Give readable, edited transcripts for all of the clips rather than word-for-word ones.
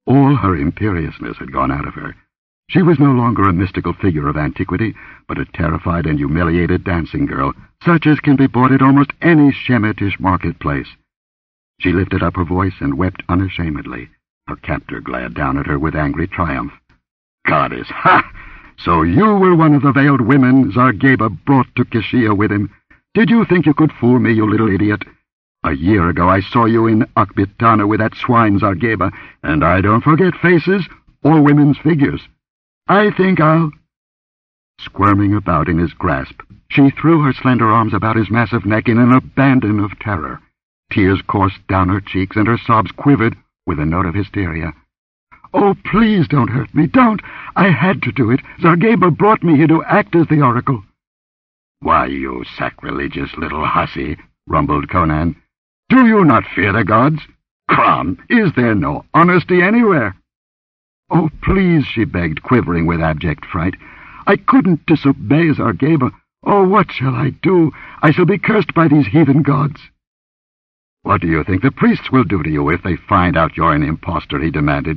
All her imperiousness had gone out of her. She was no longer a mystical figure of antiquity, but a terrified and humiliated dancing girl, such as can be bought at almost any Shemitish marketplace. She lifted up her voice and wept unashamedly. Her captor glared down at her with angry triumph. "Goddess, ha! So you were one of the veiled women Zargeba brought to Keshia with him. Did you think you could fool me, you little idiot? A year ago I saw you in Akbitana with that swine Zargeba, and I don't forget faces or women's figures. I think I'll—" Squirming about in his grasp, she threw her slender arms about his massive neck in an abandon of terror. Tears coursed down her cheeks, and her sobs quivered with a note of hysteria. "Oh, please don't hurt me, don't! I had to do it. Zargeba brought me here to act as the oracle." "Why, you sacrilegious little hussy," rumbled Conan. "Do you not fear the gods? Crom, is there no honesty anywhere?" "Oh, please," she begged, quivering with abject fright. "I couldn't disobey Zargeba. Oh, what shall I do? I shall be cursed by these heathen gods." "What do you think the priests will do to you if they find out you're an impostor?" he demanded.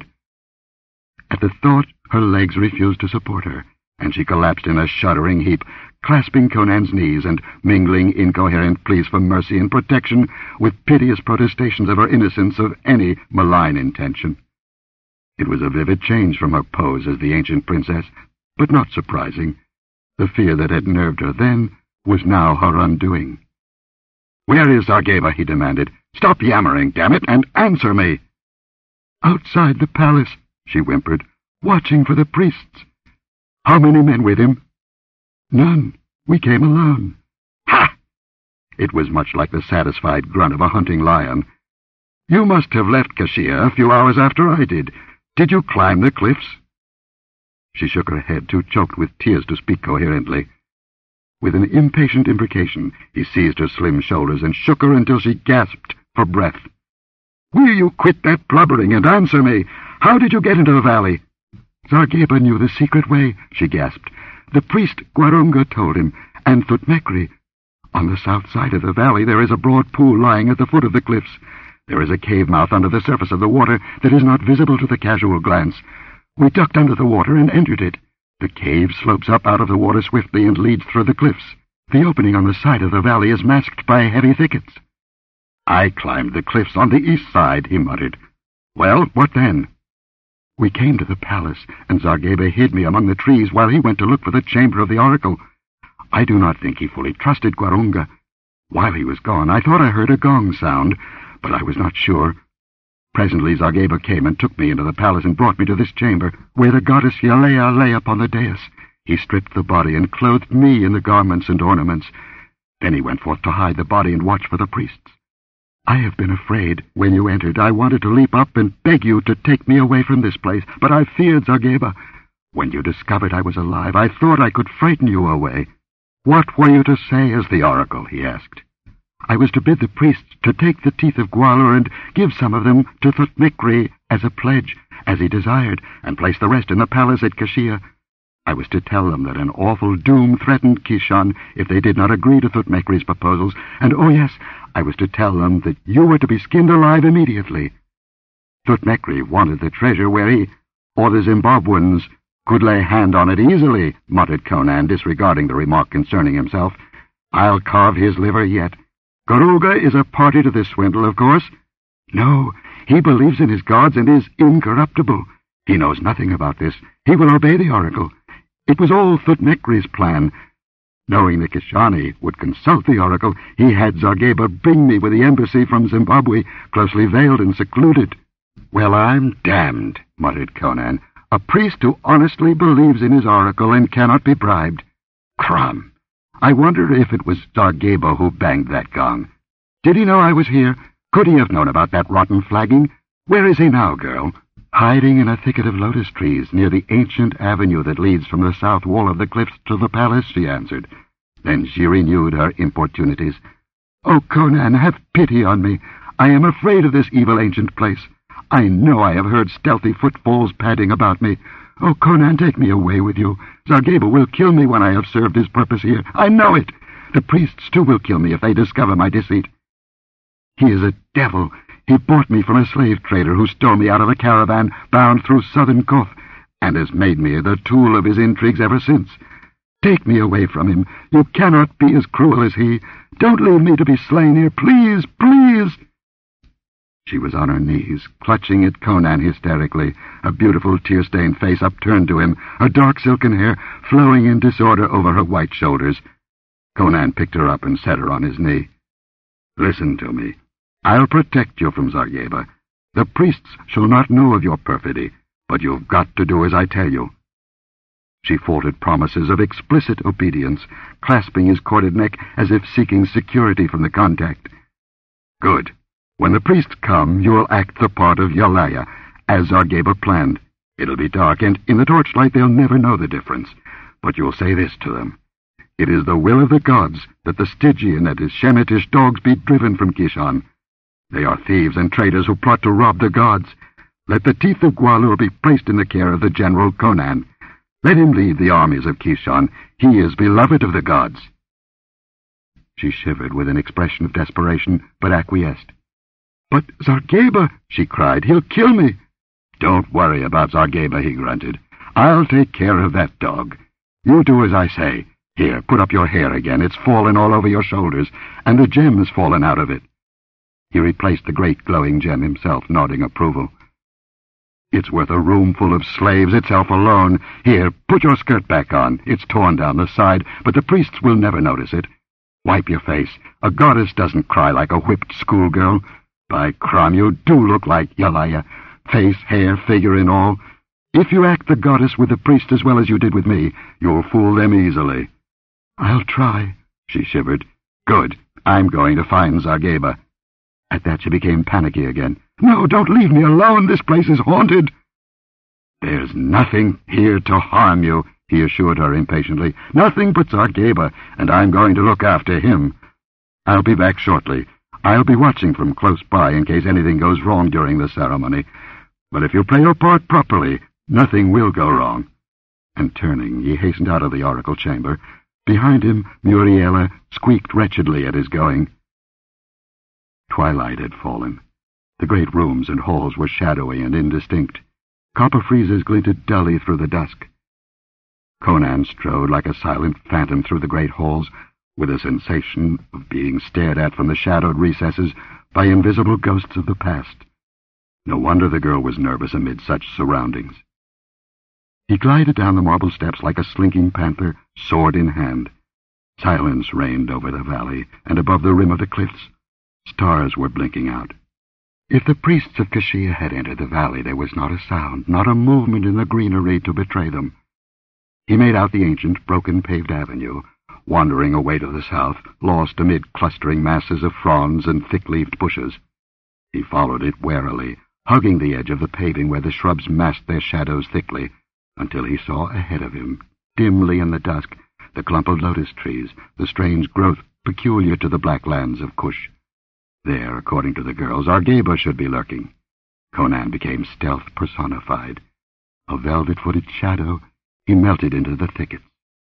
At the thought, her legs refused to support her, and she collapsed in a shuddering heap, clasping Conan's knees and mingling incoherent pleas for mercy and protection with piteous protestations of her innocence of any malign intention. It was a vivid change from her pose as the ancient princess, but not surprising. The fear that had nerved her then was now her undoing. "Where is Zargeba?" he demanded. "Stop yammering, damn it, and answer me!" "Outside the palace," she whimpered, "watching for the priests." "How many men with him?" "None. We came alone." "Ha!" It was much like the satisfied grunt of a hunting lion. "You must have left Keshia a few hours after I did. Did you climb the cliffs?" She shook her head, too choked with tears to speak coherently. With an impatient imprecation, he seized her slim shoulders and shook her until she gasped for breath. "Will you quit that blubbering and answer me? How did you get into the valley?" "Zargeba knew the secret way," she gasped. "The priest Gwarunga told him, and Thutmekri. On the south side of the valley there is a broad pool lying at the foot of the cliffs. There is a cave mouth under the surface of the water that is not visible to the casual glance. We ducked under the water and entered it. The cave slopes up out of the water swiftly and leads through the cliffs. The opening on the side of the valley is masked by heavy thickets." "I climbed the cliffs on the east side," he muttered. "Well, what then?" "We came to the palace, and Zargeba hid me among the trees while he went to look for the chamber of the oracle. I do not think he fully trusted Gwarunga. While he was gone, I thought I heard a gong sound, but I was not sure. Presently Zargeba came and took me into the palace and brought me to this chamber, where the goddess Yalea lay upon the dais. He stripped the body and clothed me in the garments and ornaments. Then he went forth to hide the body and watch for the priests. I have been afraid. When you entered, I wanted to leap up and beg you to take me away from this place, but I feared Zargeba. When you discovered I was alive, I thought I could frighten you away." "What were you to say as the oracle?" he asked. "I was to bid the priests to take the teeth of Gwalior and give some of them to Thutmekri as a pledge, as he desired, and place the rest in the palace at Keshia. I was to tell them that an awful doom threatened Kishan if they did not agree to Thutmekri's proposals, and, oh yes, I was to tell them that you were to be skinned alive immediately. Thutmekri wanted the treasure where he, or the Zimbabweans, could lay hand on it easily," muttered Conan, disregarding the remark concerning himself. "I'll carve his liver yet. Garuga is a party to this swindle, of course." "No, he believes in his gods and is incorruptible. He knows nothing about this. He will obey the oracle. It was all Thutmekri's plan. Knowing that Kishani would consult the oracle, he had Zargeba bring me with the embassy from Zimbabwe, closely veiled and secluded." "Well, I'm damned," muttered Conan. "A priest who honestly believes in his oracle and cannot be bribed. Crom! I wonder if it was Zargeba who banged that gong. Did he know I was here? Could he have known about that rotten flagging? Where is he now, girl?" "Hiding in a thicket of lotus trees near the ancient avenue that leads from the south wall of the cliffs to the palace," she answered. Then she renewed her importunities. "Oh, Conan, have pity on me. I am afraid of this evil ancient place. I know I have heard stealthy footfalls padding about me. Oh, Conan, take me away with you. Zargeba will kill me when I have served his purpose here. I know it. The priests, too, will kill me if they discover my deceit. He is a devil. He bought me from a slave trader who stole me out of a caravan bound through southern Koth, and has made me the tool of his intrigues ever since. Take me away from him. You cannot be as cruel as he. Don't leave me to be slain here. Please, please!" She was on her knees, clutching at Conan hysterically, a beautiful tear-stained face upturned to him, her dark silken hair flowing in disorder over her white shoulders. Conan picked her up and set her on his knee. "Listen to me. I'll protect you from Zargheba. The priests shall not know of your perfidy, but you've got to do as I tell you." She faltered promises of explicit obedience, clasping his corded neck as if seeking security from the contact. "Good. When the priests come, you will act the part of Yalaya, as Zargheba planned. It'll be dark, and in the torchlight they'll never know the difference. But you'll say this to them. It is the will of the gods that the Stygian and his Shemitish dogs be driven from Kishon. They are thieves and traitors who plot to rob the gods. Let the teeth of Gwalur be placed in the care of the general Conan. Let him lead the armies of Kishon. He is beloved of the gods." She shivered with an expression of desperation, but acquiesced. "But Zargheba," she cried, "he'll kill me." "Don't worry about Zargheba," he grunted. "I'll take care of that dog. You do as I say. Here, put up your hair again. It's fallen all over your shoulders, and the gem has fallen out of it." He replaced the great glowing gem himself, nodding approval. "It's worth a room full of slaves itself alone. Here, put your skirt back on. It's torn down the side, but the priests will never notice it. Wipe your face. A goddess doesn't cry like a whipped schoolgirl. By Crom, you do look like Yalaya, face, hair, figure, and all. If you act the goddess with the priest as well as you did with me, you'll fool them easily." "I'll try," she shivered. "Good. I'm going to find Zargheba." At that she became panicky again. "No, don't leave me alone. This place is haunted." "There's nothing here to harm you," he assured her impatiently. "Nothing but Zargheba, and I'm going to look after him. I'll be back shortly. I'll be watching from close by in case anything goes wrong during the ceremony. But if you play your part properly, nothing will go wrong." And turning, he hastened out of the oracle chamber. Behind him, Muriela squeaked wretchedly at his going. Twilight had fallen. The great rooms and halls were shadowy and indistinct. Copper friezes glinted dully through the dusk. Conan strode like a silent phantom through the great halls, with a sensation of being stared at from the shadowed recesses by invisible ghosts of the past. No wonder the girl was nervous amid such surroundings. He glided down the marble steps like a slinking panther, sword in hand. Silence reigned over the valley, and above the rim of the cliffs, stars were blinking out. If the priests of Kashia had entered the valley, there was not a sound, not a movement in the greenery to betray them. He made out the ancient, broken-paved avenue, wandering away to the south, lost amid clustering masses of fronds and thick-leaved bushes. He followed it warily, hugging the edge of the paving where the shrubs massed their shadows thickly, until he saw ahead of him, dimly in the dusk, the clump of lotus trees, the strange growth peculiar to the black lands of Kush. There, according to the girls, Zargheba should be lurking. Conan became stealth personified. A velvet-footed shadow, he melted into the thickets.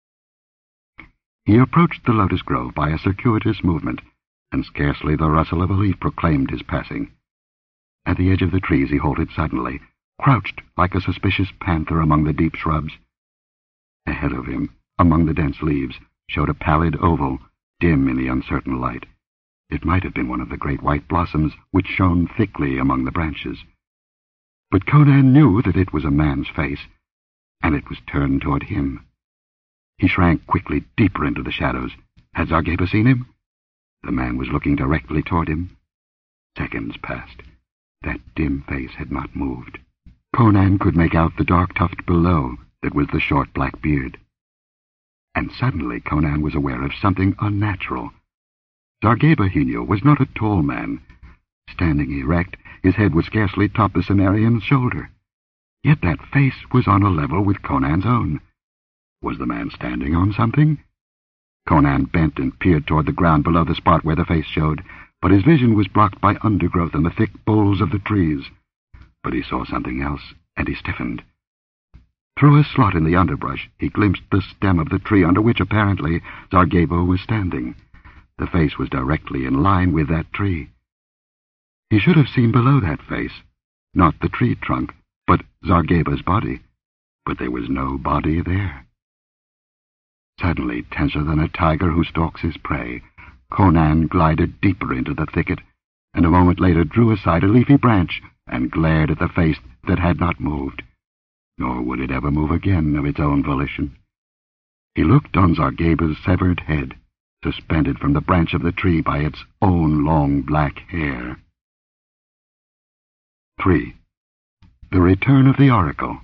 He approached the lotus grove by a circuitous movement, and scarcely the rustle of a leaf proclaimed his passing. At the edge of the trees he halted suddenly, crouched like a suspicious panther among the deep shrubs. Ahead of him, among the dense leaves, showed a pallid oval, dim in the uncertain light. It might have been one of the great white blossoms which shone thickly among the branches. But Conan knew that it was a man's face, and it was turned toward him. He shrank quickly deeper into the shadows. Had Zargheba seen him? The man was looking directly toward him. Seconds passed. That dim face had not moved. Conan could make out the dark tuft below that was the short black beard. And suddenly Conan was aware of something unnatural. Zargheba, he knew, was not a tall man. Standing erect, his head would scarcely top the Cimmerian's shoulder. Yet that face was on a level with Conan's own. Was the man standing on something? Conan bent and peered toward the ground below the spot where the face showed, but his vision was blocked by undergrowth and the thick boles of the trees. But he saw something else, and he stiffened. Through a slot in the underbrush, he glimpsed the stem of the tree under which, apparently, Zargheba was standing. The face was directly in line with that tree. He should have seen below that face, not the tree trunk, but Zargeba's body. But there was no body there. Suddenly, tenser than a tiger who stalks his prey, Conan glided deeper into the thicket, and a moment later drew aside a leafy branch and glared at the face that had not moved, nor would it ever move again of its own volition. He looked on Zargeba's severed head, suspended from the branch of the tree by its own long black hair. 3. The Return of the Oracle.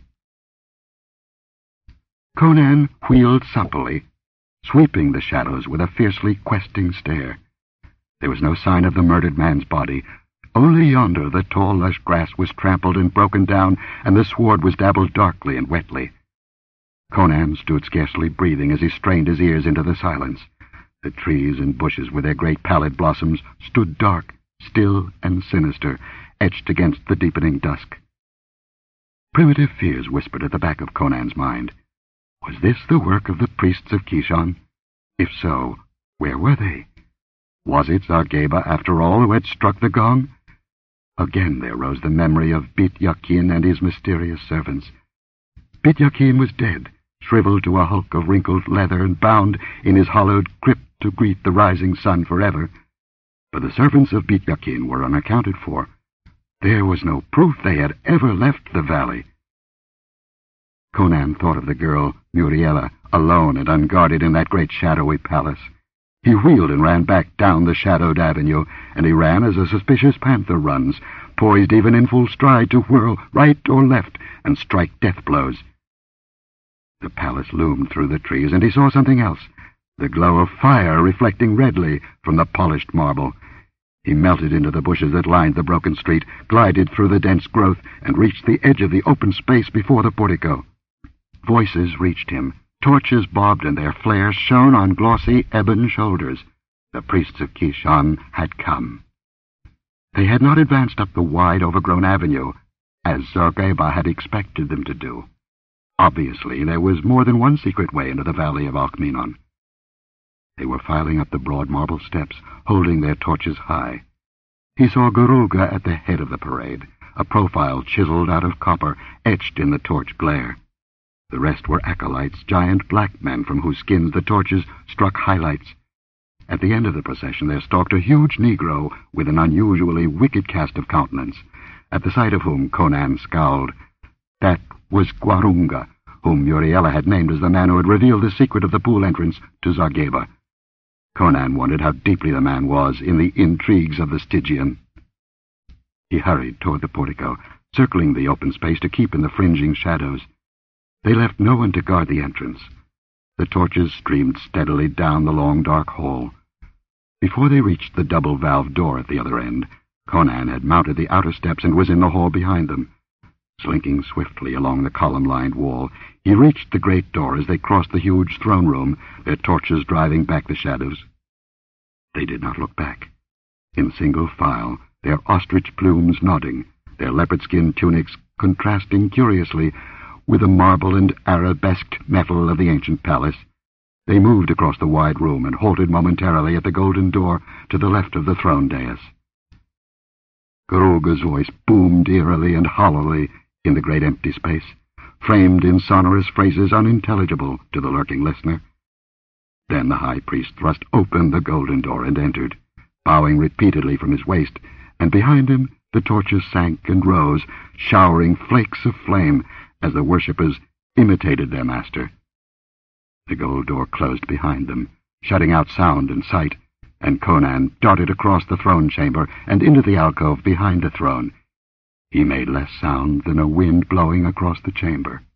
Conan wheeled supplely, sweeping the shadows with a fiercely questing stare. There was no sign of the murdered man's body. Only yonder the tall, lush grass was trampled and broken down, and the sward was dabbled darkly and wetly. Conan stood scarcely breathing as he strained his ears into the silence. The trees and bushes with their great pallid blossoms stood dark, still and sinister, etched against the deepening dusk. Primitive fears whispered at the back of Conan's mind. Was this the work of the priests of Kishon? If so, where were they? Was it Zargeba, after all, who had struck the gong? Again there rose the memory of Bit Yakin and his mysterious servants. Bit Yakin was dead, shriveled to a hulk of wrinkled leather and bound in his hollowed crypt to greet the rising sun forever. But the servants of Bit Yakin were unaccounted for. There was no proof they had ever left the valley. Conan thought of the girl, Muriela, alone and unguarded in that great shadowy palace. He wheeled and ran back down the shadowed avenue, and he ran as a suspicious panther runs, poised even in full stride to whirl right or left and strike death blows. The palace loomed through the trees, and he saw something else, the glow of fire reflecting redly from the polished marble. He melted into the bushes that lined the broken street, glided through the dense growth, and reached the edge of the open space before the portico. Voices reached him. Torches bobbed, and their flares shone on glossy ebon shoulders. The priests of Kishon had come. They had not advanced up the wide, overgrown avenue, as Zargeba had expected them to do. Obviously, there was more than one secret way into the valley of Alkmenon. They were filing up the broad marble steps, holding their torches high. He saw Garuga at the head of the parade, a profile chiseled out of copper, etched in the torch glare. The rest were acolytes, giant black men from whose skins the torches struck highlights. At the end of the procession there stalked a huge Negro with an unusually wicked cast of countenance, at the sight of whom Conan scowled. That was Gwarunga, whom Muriela had named as the man who had revealed the secret of the pool entrance to Zargeba. Conan wondered how deeply the man was in the intrigues of the Stygian. He hurried toward the portico, circling the open space to keep in the fringing shadows. They left no one to guard the entrance. The torches streamed steadily down the long dark hall. Before they reached the double-valved door at the other end, Conan had mounted the outer steps and was in the hall behind them. Slinking swiftly along the column-lined wall, he reached the great door as they crossed the huge throne room, their torches driving back the shadows. They did not look back. In single file, their ostrich plumes nodding, their leopard-skin tunics contrasting curiously with the marble and arabesqued metal of the ancient palace, they moved across the wide room and halted momentarily at the golden door to the left of the throne dais. Garuga's voice boomed eerily and hollowly in the great empty space, framed in sonorous phrases unintelligible to the lurking listener. Then the high priest thrust open the golden door and entered, bowing repeatedly from his waist, and behind him the torches sank and rose, showering flakes of flame as the worshippers imitated their master. The gold door closed behind them, shutting out sound and sight, and Conan darted across the throne chamber and into the alcove behind the throne. He made less sound than a wind blowing across the chamber.